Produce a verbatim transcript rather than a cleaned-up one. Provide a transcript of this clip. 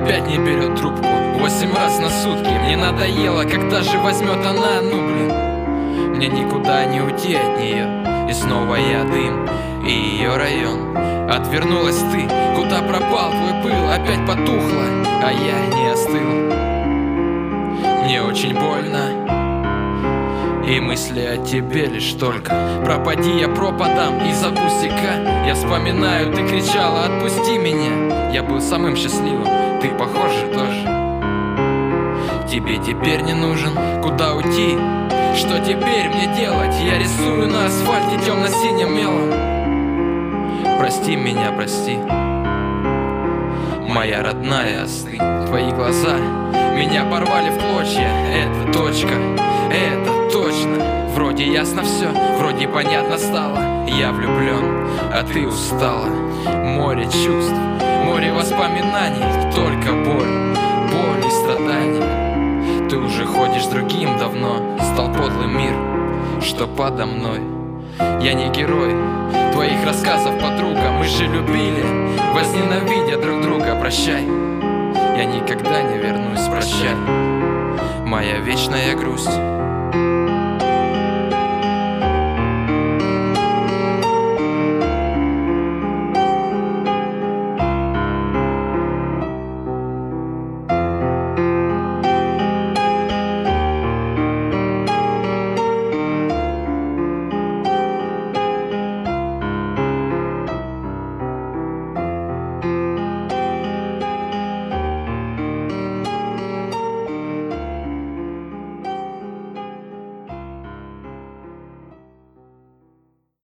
опять не берет трубку. Восемь раз на сутки. Мне надоело, когда же возьмет она, ну блин. Мне никуда не уйти от нее. И снова я дым, и ее район. Отвернулась ты, куда пропал твой пыл? Опять потухла, а я не остыл. Мне очень больно, и мысли о тебе лишь только. Пропади, я пропадам из-за пустяка. Я вспоминаю, ты кричала: отпусти меня. Я был самым счастливым, ты, похоже, тоже. Тебе теперь не нужен, куда уйти? Что теперь мне делать? Я рисую на асфальте темно-синим мелом. Прости меня, прости, моя родная, остынь. Твои глаза меня порвали в клочья. Это точка, это точно. Вроде ясно все, вроде понятно стало. Я влюблен, а ты устала. Море чувств, море воспоминаний. Только боль, боль и страдания. Ты уже ходишь другим давно. Стал подлый мир, что подо мной. Я не герой твоих рассказов, подруга. Мы же любили, возненавидя друг друга. Прощай, я никогда не вернусь, прощай, моя вечная грусть.